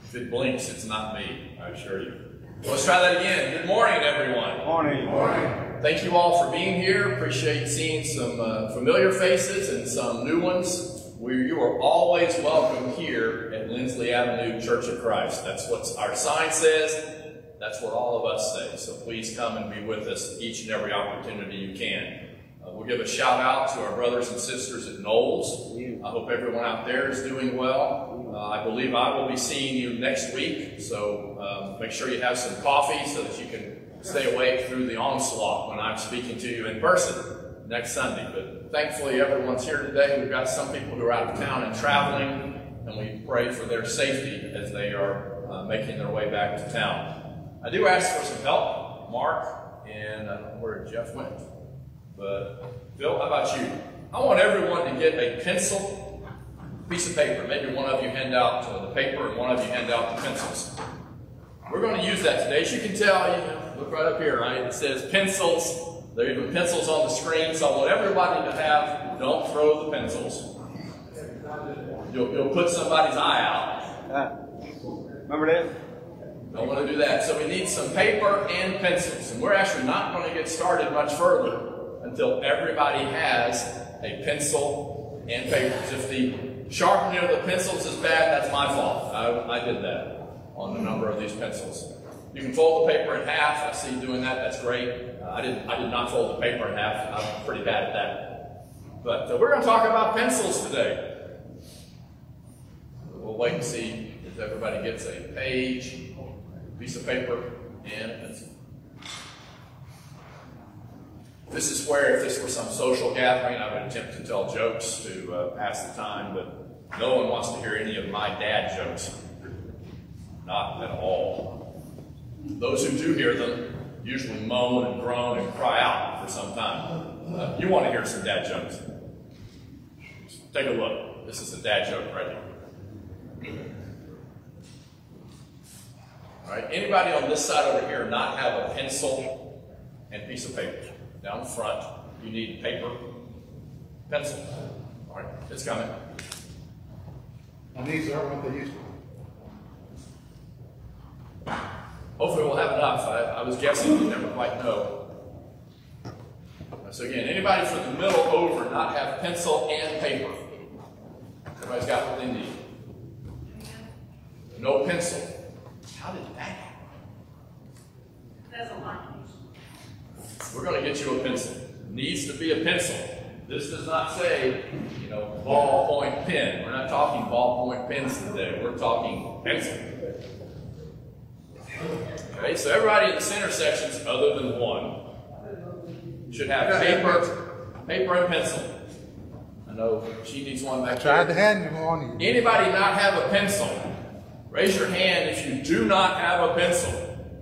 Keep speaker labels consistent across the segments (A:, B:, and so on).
A: If it blinks, it's not me, I assure you. Let's try that again. Good morning, everyone.
B: Morning.
C: Morning.
A: Thank you all for being here. Appreciate seeing some familiar faces and some new ones. You are always welcome here at Lindsley Avenue Church of Christ. That's what our sign says. That's what all of us say. So please come and be with us each and every opportunity you can. We'll give a shout out to our brothers and sisters at Knowles. I hope everyone out there is doing well. I believe I will be seeing you next week. So make sure you have some coffee so that you can stay awake through the onslaught when I'm speaking to you in person next Sunday. But thankfully everyone's here today. We've got some people who are out of town and traveling, and we pray for their safety as they are making their way back to town. I do ask for some help. Mark, and I don't know where Jeff went, but Phil, how about you? I want everyone to get a pencil, piece of paper. Maybe one of you hand out the paper and one of you hand out the pencils. We're going to use that today. As you can tell, look right up here, right? It says pencils. There are even pencils on the screen, so I want everybody to have, don't throw the pencils. You'll put somebody's eye out.
B: Remember that?
A: Don't want to do that. So we need some paper and pencils. And we're actually not going to get started much further until everybody has a pencil and papers. If the sharpening of the pencils is bad, that's my fault. I did that on a number of these pencils. You can fold the paper in half. I see you doing that. That's great. I did not fold the paper in half. I'm pretty bad at that. But we're going to talk about pencils today. We'll wait and see if everybody gets a page, piece of paper, and a pencil. This is where, if this were some social gathering, I would attempt to tell jokes to pass the time, but no one wants to hear any of my dad jokes. Not at all. Those who do hear them usually moan and groan and cry out for some time. You want to hear some dad jokes. Take a look. This is a dad joke right here. All right, anybody on this side over here not have a pencil and piece of paper? Down front, you need paper, pencil. All right, it's coming.
C: And these are what they used to.
A: Hopefully we'll have enough. I was guessing, you never quite know. So again, anybody from the middle over not have pencil and paper? Everybody's got what they need. No pencil. How did that happen?
D: That's a lot.
A: We're going to get you a pencil. It needs to be a pencil. This does not say, ballpoint pen. We're not talking ballpoint pens today. We're talking pencil. Okay, so everybody in the center sections, other than one, should have paper and pencil. I know she needs one back there.
C: I tried to hand you one.
A: Anybody not have a pencil? Raise your hand if you do not have a pencil.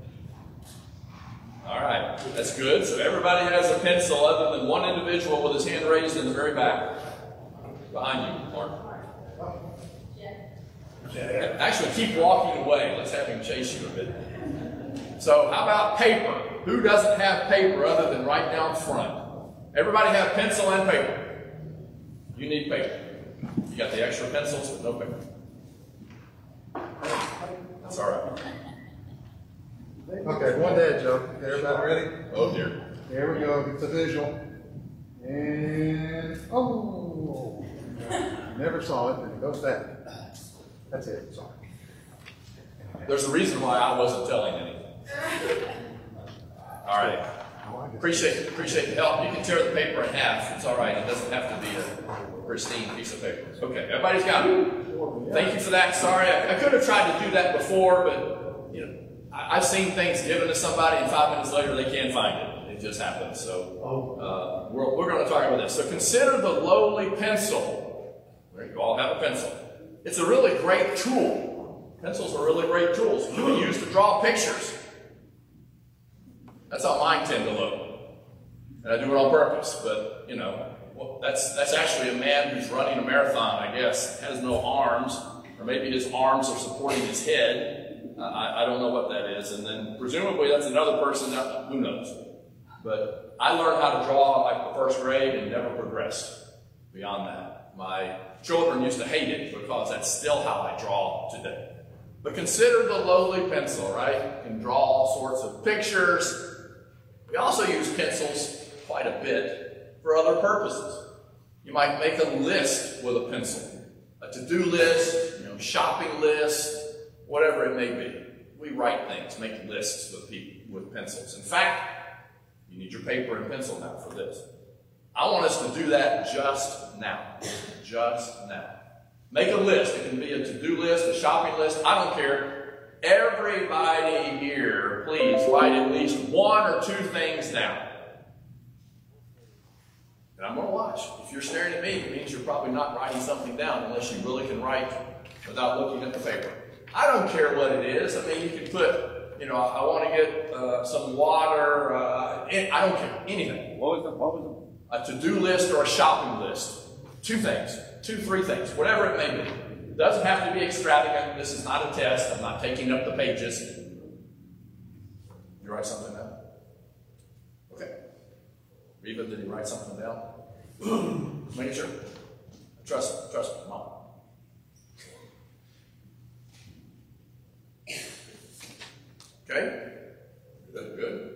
A: All right, that's good. So everybody has a pencil other than one individual with his hand raised in the very back. Behind you, Mark. Actually, keep walking away. Let's have him chase you a bit. So how about paper? Who doesn't have paper other than right down front? Everybody have pencil and paper. You need paper. You got the extra pencils with no paper. That's all right.
C: Okay, one dad joke. Everybody ready?
A: Oh dear.
C: Here we go. It's a visual. And oh, never saw it. And it goes that. That's it. Sorry.
A: There's a reason why I wasn't telling anything. All right. Appreciate the help. You can tear the paper in half. It's all right. It doesn't have to be a pristine piece of paper. Okay, everybody's got it. Thank you for that. Sorry, I could have tried to do that before, but I've seen things given to somebody, and 5 minutes later they can't find it. It just happens. So we're going to talk about this. So consider the lowly pencil. You all have a pencil. It's a really great tool. Pencils are really great tools. You can use to draw pictures. That's how mine tend to look. And I do it on purpose, but that's actually a man who's running a marathon, I guess. Has no arms, or maybe his arms are supporting his head. I don't know what that is. And then presumably that's another person, who knows. But I learned how to draw like the first grade and never progressed beyond that. My children used to hate it because that's still how I draw today. But consider the lowly pencil, right? You can draw all sorts of pictures. We also use pencils quite a bit for other purposes. You might make a list with a pencil, a to-do list, shopping list, whatever it may be. We write things, make lists with pencils. In fact, you need your paper and pencil now for this. I want us to do that just now. Just now. Make a list. It can be a to-do list, a shopping list. I don't care. Everybody here, please write at least 1 or 2 things down. And I'm going to watch. If you're staring at me, it means you're probably not writing something down unless you really can write without looking at the paper. I don't care what it is. I mean, you can put, I want to get some water. I don't care. Anything.
B: What was
A: A to-do list or a shopping list. 2 things. 2, 3 things. Whatever it may be. It doesn't have to be extravagant. This is not a test. I'm not taking up the pages. You write something down? Okay. Reva, did he write something down? Make sure. Trust me. Come on. Okay? Good.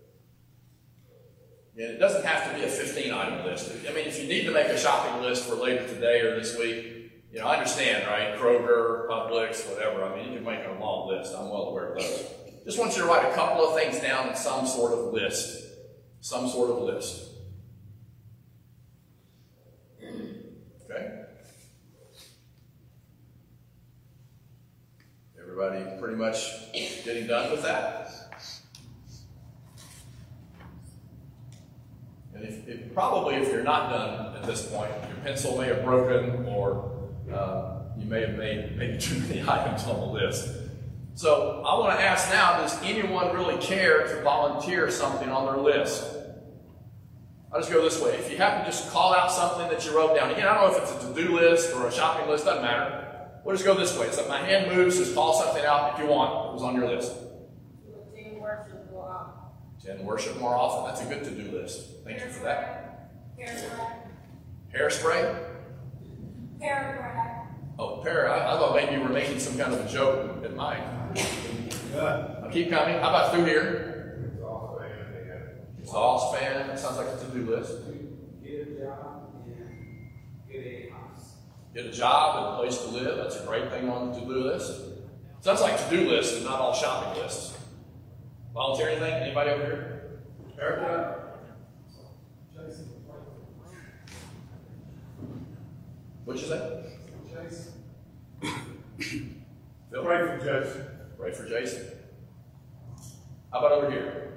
A: And it doesn't have to be a 15-item list. I mean, if you need to make a shopping list for later today or this week, I understand, right? Kroger, Publix, whatever. I mean, you can make a long list. I'm well aware of those. Just want you to write a couple of things down in some sort of list. Some sort of list. Okay? Everybody pretty much getting done with that? And if you're not done at this point, your pencil may have broken, or you may have made maybe too many items on the list. So I want to ask now, does anyone really care to volunteer something on their list? I'll just go this way. If you happen to just call out something that you wrote down, again, I don't know if it's a to-do list or a shopping list, doesn't matter. We'll just go this way. So if my hand moves, just call something out if you want. It was on your list.
D: Attend worship more often.
A: Attend worship more often. That's a good to-do list. Thank you for that. Hairspray?
D: Paragraph.
A: Oh, I thought maybe you were making some kind of a joke at mine. I'll keep coming. How about through here? Exhaust fan. That sounds like a to-do list.
B: Get a job and get a house.
A: Get a job and a place to live. That's a great thing on the to-do list. Sounds like to-do lists and not all shopping lists. Volunteer anything? Anybody over here? Erica? What'd you say? Phil?
C: Pray for Jason.
A: Pray for Jason. How about over here?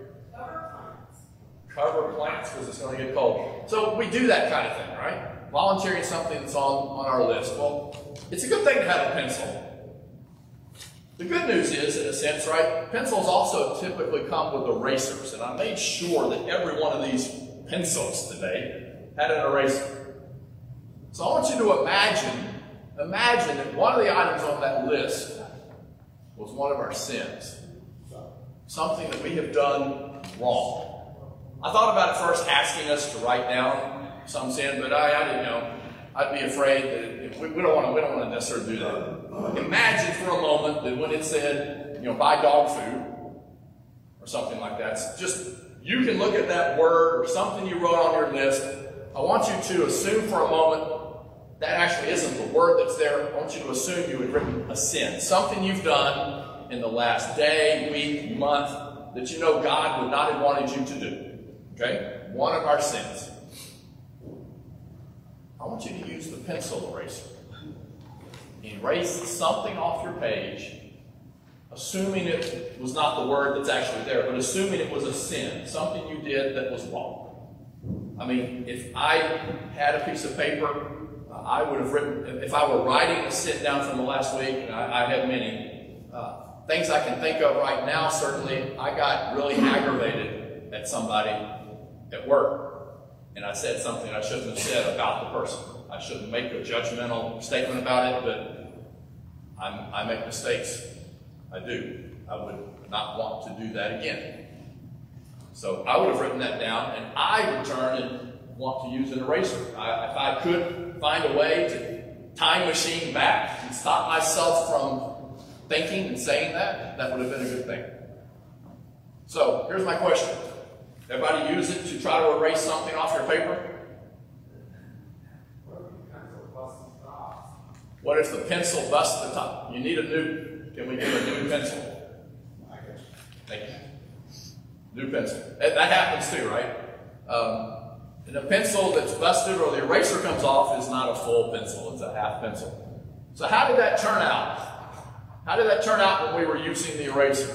A: Cover plants because it's going to get cold. So we do that kind of thing, right? Volunteering something that's on our list. Well, it's a good thing to have a pencil. The good news is, in a sense, right, pencils also typically come with erasers. And I made sure that every one of these pencils today had an eraser. So I want you to imagine that one of the items on that list was one of our sins. Something that we have done wrong. I thought about it first asking us to write down some sin, but I didn't know. I'd be afraid that we don't want to necessarily do that. Imagine for a moment that when it said, buy dog food or something like that, just you can look at that word or something you wrote on your list. I want you to assume for a moment that actually isn't the word that's there. I want you to assume you had written a sin. Something you've done in the last day, week, month that you know God would not have wanted you to do. Okay? One of our sins. I want you to use the pencil eraser. Erase something off your page, assuming it was not the word that's actually there, but assuming it was a sin, something you did that was wrong. I mean, if I had a piece of paper, I would have written, if I were writing a sit down from the last week, and I have many, things I can think of right now, certainly, I got really aggravated at somebody at work. And I said something I shouldn't have said about the person. I shouldn't make a judgmental statement about it, but I make mistakes. I do. I would not want to do that again. So I would have written that down, and I, in turn, want to use an eraser. If I could find a way to time machine back and stop myself from thinking and saying that, that would have been a good thing. So, here's my question. Everybody use it to try to erase something off your paper? What if the pencil busts the top? You need a new, can we get a new pencil? Thank you. New pencil. That happens too, right? And a pencil that's busted or the eraser comes off is not a full pencil, it's a half pencil. So how did that turn out? How did that turn out when we were using the eraser?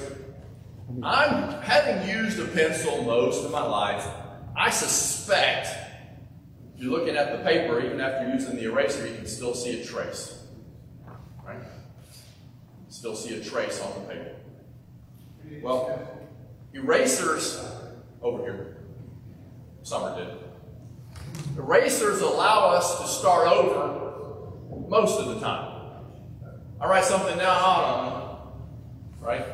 A: I'm having used a pencil most of my life. I suspect, if you're looking at the paper, even after using the eraser, you can still see a trace. Right? Still see a trace on the paper. Well, erasers, over here, Summer did. Erasers allow us to start over most of the time. I write something down, right?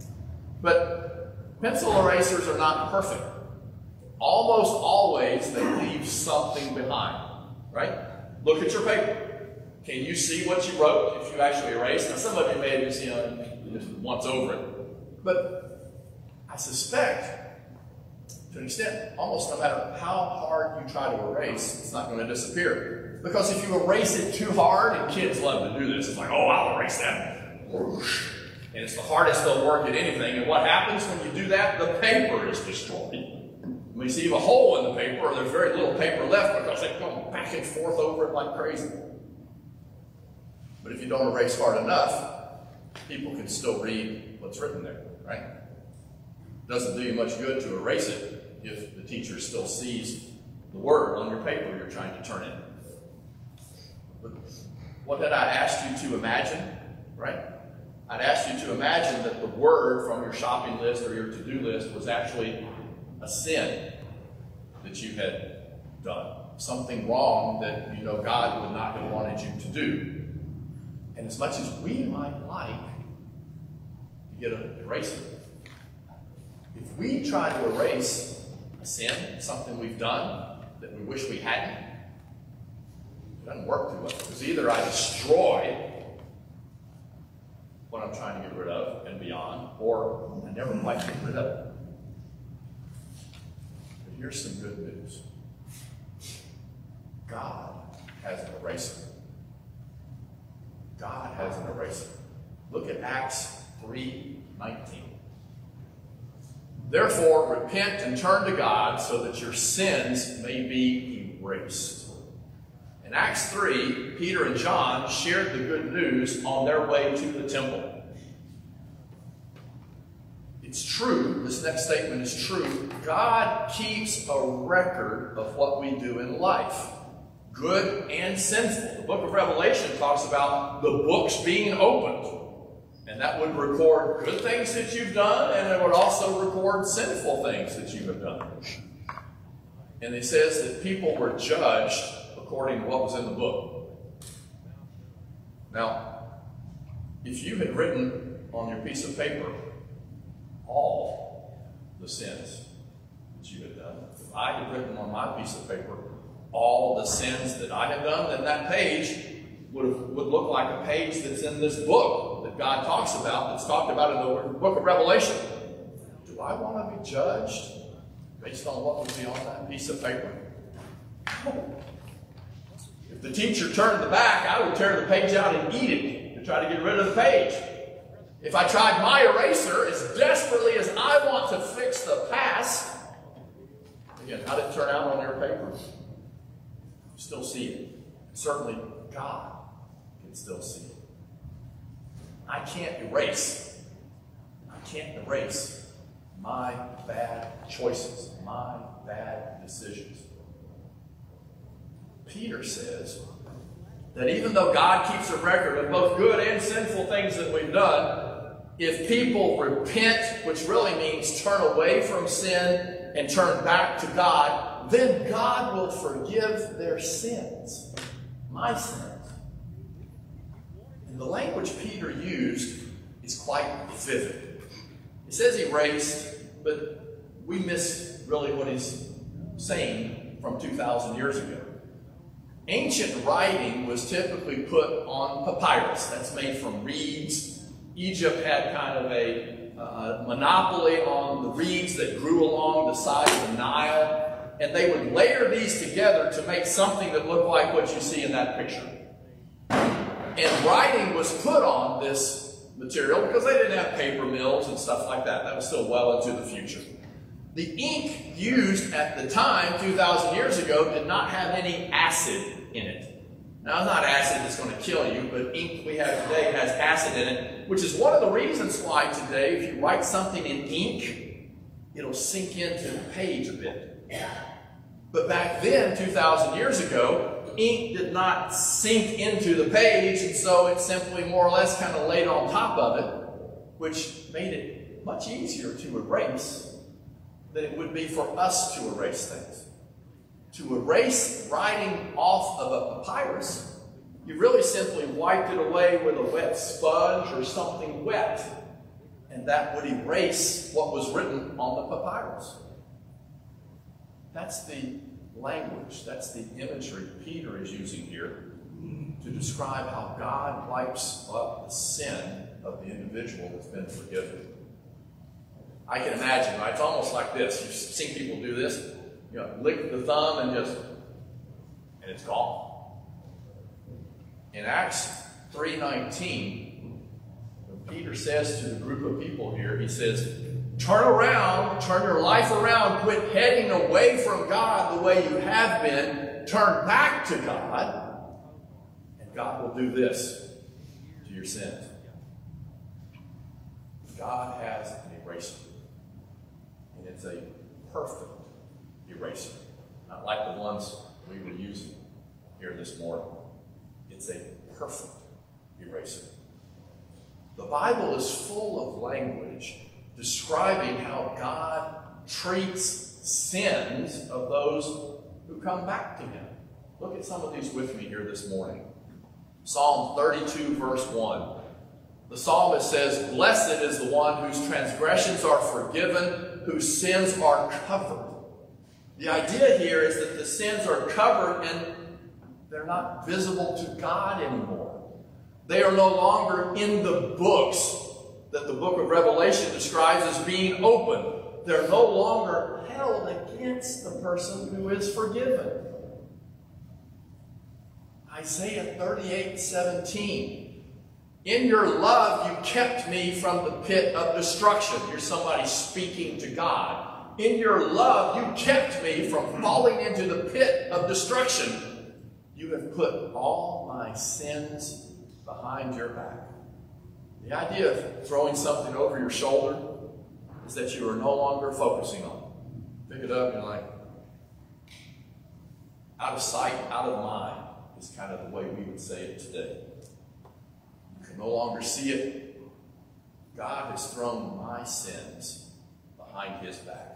A: But pencil erasers are not perfect. Almost always they leave something behind, right? Look at your paper. Can you see what you wrote if you actually erased? Now some of you may just, just once over it. But I suspect, to an extent, almost no matter how hard you try to erase, it's not going to disappear. Because if you erase it too hard, and kids love to do this, it's like, oh, I'll erase that. And it's the hardest they'll work at anything. And what happens when you do that? The paper is destroyed. When you see a hole in the paper, or there's very little paper left because they go back and forth over it like crazy. But if you don't erase hard enough, people can still read what's written there, right? It doesn't do you much good to erase it if the teacher still sees the word on your paper you're trying to turn in. But what had I asked you to imagine, right? I'd asked you to imagine that the word from your shopping list or your to-do list was actually a sin that you had done. Something wrong that you know God would not have wanted you to do. And as much as we might like to get an eraser, if we try to erase a sin, something we've done that we wish we hadn't, it doesn't work too well. Because either I destroy what I'm trying to get rid of and beyond, or I never quite get rid of it. But here's some good news. God has an eraser. God has an eraser. Look at Acts 3:19. Therefore, repent and turn to God so that your sins may be erased. In Acts 3, Peter and John shared the good news on their way to the temple. It's true, this next statement is true. God keeps a record of what we do in life, good and sinful. The book of Revelation talks about the books being opened. And that would record good things that you've done, and it would also record sinful things that you have done. And it says that people were judged according to what was in the book. Now, if you had written on your piece of paper all the sins that you had done, if I had written on my piece of paper all the sins that I had done, then that page would look like a page that's in this book that God talks about, that's talked about in the book of Revelation. Do I want to be judged based on what would be on that piece of paper? No. If the teacher turned the back, I would tear the page out and eat it to try to get rid of the page. If I tried my eraser as desperately as I want to fix the past, again, how did it turn out on your paper? You still see it. Certainly, God can still see it. I can't erase my bad choices, my bad decisions. Peter says that even though God keeps a record of both good and sinful things that we've done, if people repent, which really means turn away from sin and turn back to God, then God will forgive their sins, my sins. And the language Peter used is quite vivid. He says erased, but we miss really what he's saying from 2,000 years ago. Ancient writing was typically put on papyrus. That's made from reeds Egypt had kind of a monopoly on the reeds that grew along the side of the Nile, and they would layer these together to make something that looked like what you see in that picture. And writing was put on this material because they didn't have paper mills and stuff like that. That was still well into the future. The ink used at the time, 2,000 years ago, did not have any acid in it. Now, it's not acid that's going to kill you, but ink we have today has acid in it, which is one of the reasons why today, if you write something in ink, it'll sink into the page a bit. But back then, 2,000 years ago, ink did not sink into the page, and so it simply more or less kind of laid on top of it, which made it much easier to erase than it would be for us to erase things. To erase writing off of a papyrus, you really simply wiped it away with a wet sponge or something wet, and that would erase what was written on the papyrus. That's the language, that's the imagery Peter is using here to describe how God wipes up the sin of the individual that's been forgiven. I can imagine, right? It's almost like this. You've seen people do this. You know, lick the thumb and it's gone. In Acts 3:19, when Peter says to the group of people here, he says, turn around, turn your life around, quit heading away from God the way you have been, turn back to God, and God will do this to your sins. God has an eraser, and it's a perfect eraser, not like the ones we were using here this morning. It's a perfect eraser. The Bible is full of language describing how God treats sins of those who come back to Him. Look at some of these with me here this morning. Psalm 32, verse 1. The psalmist says, blessed is the one whose transgressions are forgiven, whose sins are covered. The idea here is that the sins are covered and they're not visible to God anymore. They are no longer in the books that the book of Revelation describes as being open. They're no longer held against the person who is forgiven. Isaiah 38:17. In your love you kept me from the pit of destruction. Here's somebody speaking to God. In your love, you kept me from falling into the pit of destruction. You have put all my sins behind your back. The idea of throwing something over your shoulder is that you are no longer focusing on it. Pick it up and you're like, out of sight, out of mind is kind of the way we would say it today. You can no longer see it. God has thrown my sins behind His back.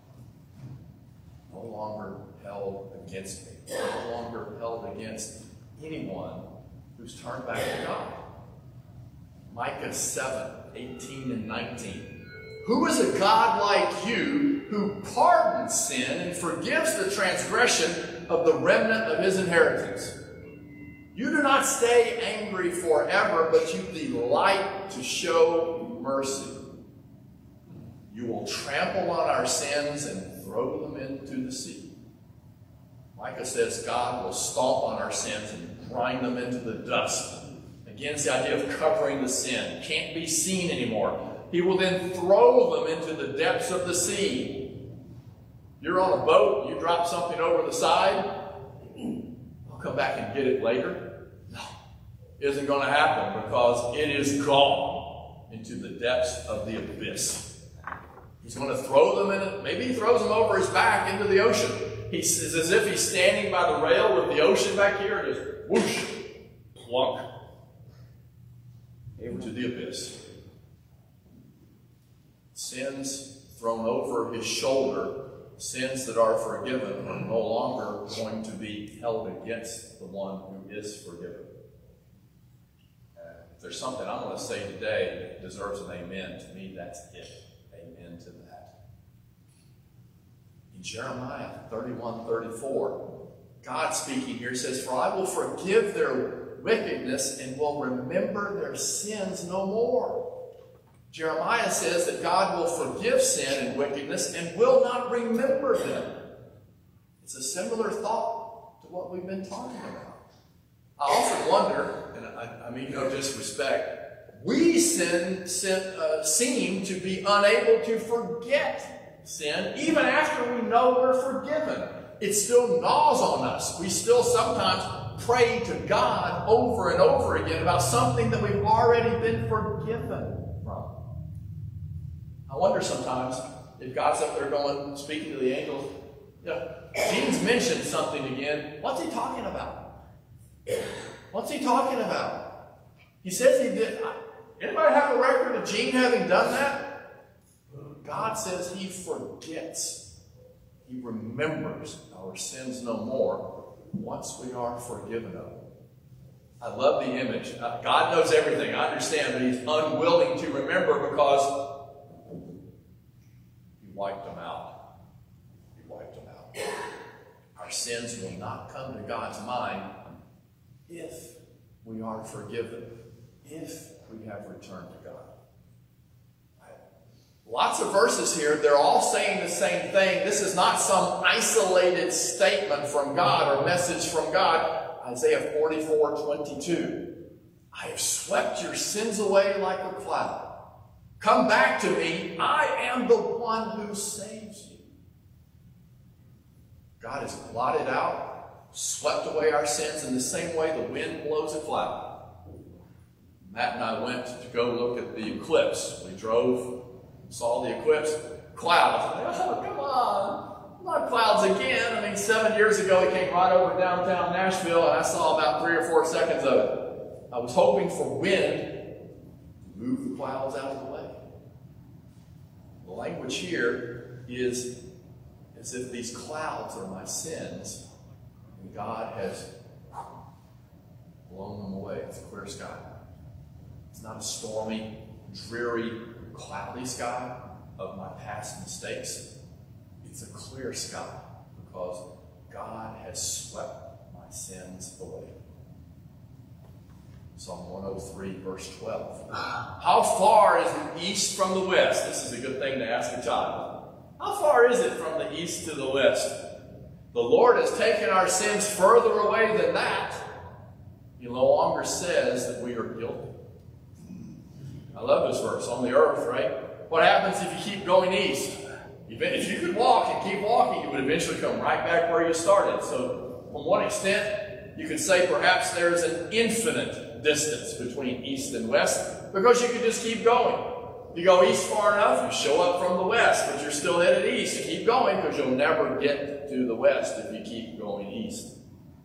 A: No longer held against me. No longer held against anyone who's turned back to God. Micah 7:18 and 19. Who is a God like you who pardons sin and forgives the transgression of the remnant of His inheritance? You do not stay angry forever, but you delight to show mercy. You will trample on our sins and throw them into the sea. Micah says God will stomp on our sins and grind them into the dust. Again, it's the idea of covering the sin. Can't be seen anymore. He will then throw them into the depths of the sea. You're on a boat, you drop something over the side, I'll come back and get it later. No, it isn't going to happen because it is gone into the depths of the abyss. He's going to throw them in it. Maybe he throws them over his back into the ocean. It's as if he's standing by the rail with the ocean back here and just whoosh, plunk into the abyss. Sins thrown over his shoulder, sins that are forgiven, are no longer going to be held against the one who is forgiven. If there's something I'm going to say today that deserves an amen, to me that's it. Amen to that. In Jeremiah 31:34, God speaking here says, for I will forgive their wickedness and will remember their sins no more. Jeremiah says that God will forgive sin and wickedness and will not remember them. It's a similar thought to what we've been talking about. I often wonder, and I mean no disrespect, we seem to be unable to forget sin even after we know we're forgiven. It still gnaws on us. We still sometimes pray to God over and over again about something that we've already been forgiven from. I wonder sometimes if God's up there going, speaking to the angels, Gene's mentioned something again. What's he talking about? What's he talking about? He says he did. Anybody have a record of Gene having done that? God says he forgets. He remembers our sins no more once we are forgiven of them. I love the image. God knows everything. I understand, but he's unwilling to remember because he wiped them out. He wiped them out. Our sins will not come to God's mind if we are forgiven, if we have returned to God. Lots of verses here, they're all saying the same thing. This is not some isolated statement from God or message from God. Isaiah 44:22. I have swept your sins away like a cloud. Come back to me. I am the one who saves you. God has blotted out, swept away our sins in the same way the wind blows a cloud. Matt and I went to go look at the eclipse. We drove, saw the eclipse. Clouds. Oh, come on. Not clouds again. I mean, 7 years ago, he came right over downtown Nashville, and I saw about 3 or 4 seconds of it. I was hoping for wind to move the clouds out of the way. The language here is as if these clouds are my sins, and God has blown them away. It's a clear sky. It's not a stormy, dreary, cloudy sky of my past mistakes. It's a clear sky because God has swept my sins away. Psalm 103, verse 12. How far is the east from the west? This is a good thing to ask a child. How far is it from the east to the west? The Lord has taken our sins further away than that. He no longer says that we are guilty. I love this verse. On the earth, right? What happens if you keep going east? If you could walk and keep walking, you would eventually come right back where you started. So, from one extent, you could say perhaps there's an infinite distance between east and west because you could just keep going. You go east far enough, you show up from the west, but you're still headed east. You keep going because you'll never get to the west if you keep going east.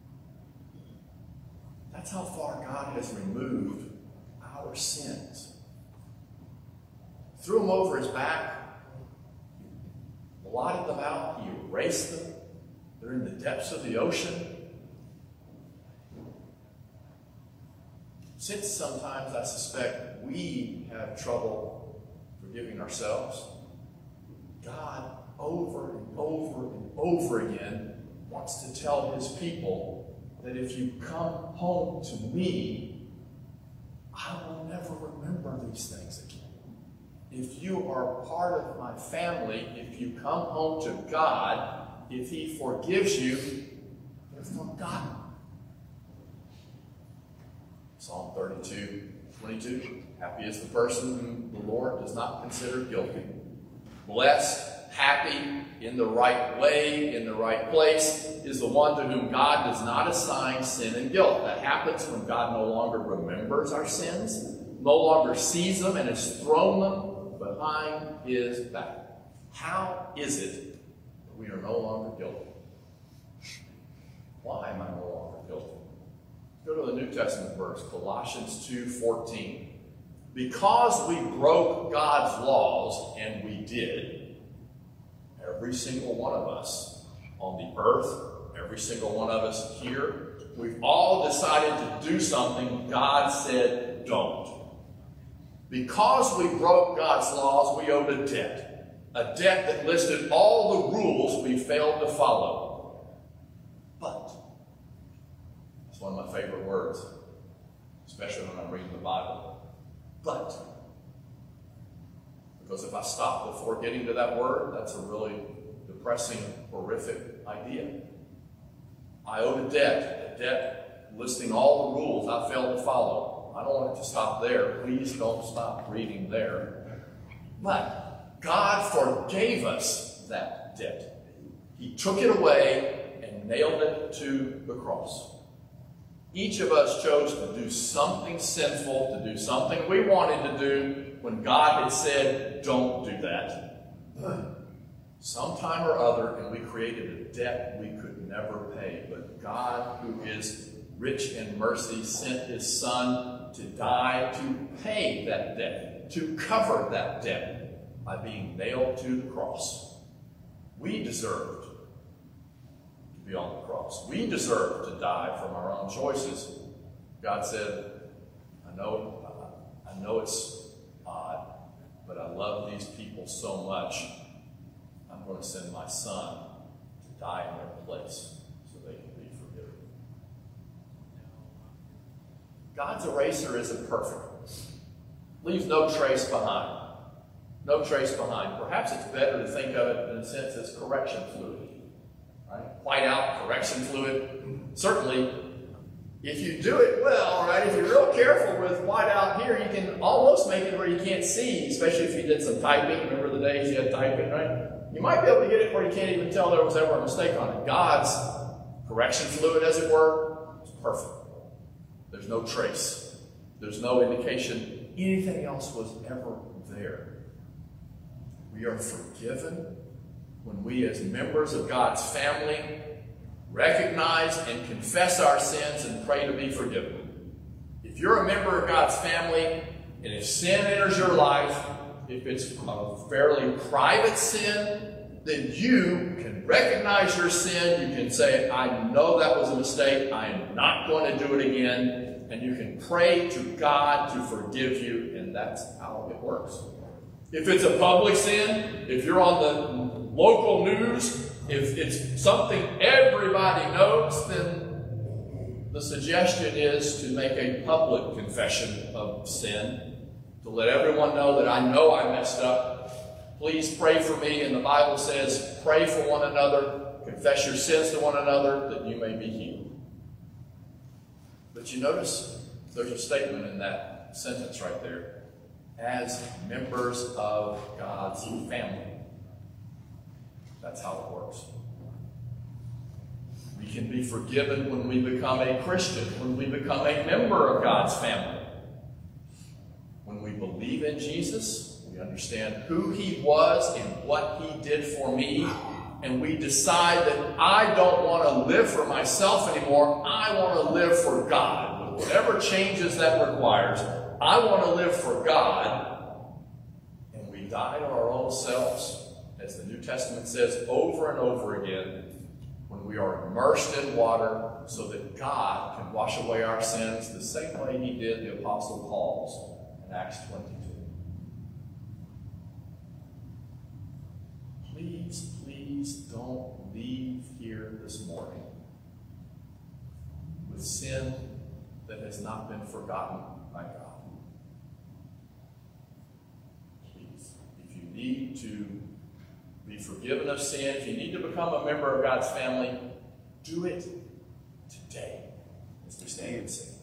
A: That's how far God has removed our sins. Threw them over his back, blotted them out, he erased them. They're in the depths of the ocean. Since sometimes I suspect we have trouble forgiving ourselves, God over and over and over again wants to tell his people that if you come home to me, I will never remember these things again. If you are part of my family, if you come home to God, if he forgives you, you're forgotten. Psalm 32:22. Happy is the person whom the Lord does not consider guilty. Blessed, happy, in the right way, in the right place, is the one to whom God does not assign sin and guilt. That happens when God no longer remembers our sins, no longer sees them, and has thrown them behind his back. How is it that we are no longer guilty? Why am I no longer guilty? Go to the New Testament verse, Colossians 2:14. Because we broke God's laws, and we did, every single one of us on the earth, every single one of us here, we've all decided to do something God said don't. Because we broke God's laws, we owed a debt that listed all the rules we failed to follow. But, it's one of my favorite words, especially when I'm reading the Bible. But Because if I stop before getting to that word, that's a really depressing, horrific idea. I owed a debt listing all the rules I failed to follow. I don't want it to stop there. Please don't stop reading there. But God forgave us that debt. He took it away and nailed it to the cross. Each of us chose to do something sinful, to do something we wanted to do when God had said, don't do that. Sometime or other, and we created a debt we could never pay. But God, who is rich in mercy, sent his Son to die to pay that debt, to cover that debt by being nailed to the cross. We deserved to be on the cross. We deserved to die from our own choices. God said, I know it's odd, but I love these people so much, I'm going to send my Son to die in their place so they can be forgiven. God's eraser isn't perfect. Leaves no trace behind. No trace behind. Perhaps it's better to think of it in a sense as correction fluid. Right? White out correction fluid. Certainly, if you do it well, right, if you're real careful with white out here, you can almost make it where you can't see, especially if you did some typing. Remember the days you had typing, right? You might be able to get it where you can't even tell there was ever a mistake on it. God's correction fluid, as it were, is perfect. There's no trace. There's no indication anything else was ever there. We are forgiven when we, as members of God's family, recognize and confess our sins and pray to be forgiven. If you're a member of God's family, and if sin enters your life, if it's a fairly private sin, then you can recognize your sin. You can say, I know that was a mistake. I am not going to do it again. And you can pray to God to forgive you, and that's how it works. If it's a public sin, if you're on the local news, if it's something everybody knows, then the suggestion is to make a public confession of sin, to let everyone know that I know I messed up. Please pray for me. And the Bible says, pray for one another, confess your sins to one another, that you may be healed. But you notice there's a statement in that sentence right there. As members of God's family. That's how it works. We can be forgiven when we become a Christian, when we become a member of God's family. When we believe in Jesus, we understand who he was and what he did for me, and we decide that I don't want to live for myself anymore. I want to live for God. With whatever changes that requires, I want to live for God, and we die to our own selves, as the New Testament says over and over again, when we are immersed in water so that God can wash away our sins the same way he did the Apostle Paul's in Acts 22. Please don't leave here this morning with sin that has not been forgotten by God. Need to be forgiven of sin, if you need to become a member of God's family, do it today as we stand and sing.